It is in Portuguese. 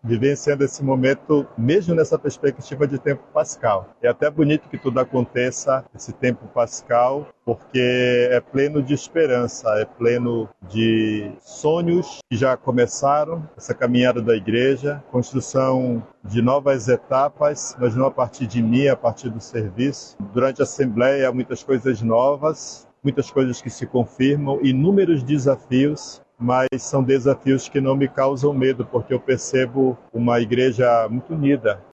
vivenciando esse momento, mesmo nessa perspectiva de tempo pascal. É até bonito que tudo aconteça, esse tempo pascal, porque é pleno de esperança, é pleno de sonhos que já começaram, essa caminhada da igreja, construção de novas etapas, mas não a partir de mim, a partir do serviço. Durante a Assembleia, há muitas coisas novas, muitas coisas que se confirmam, inúmeros desafios, mas são desafios que não me causam medo, porque eu percebo uma igreja muito unida,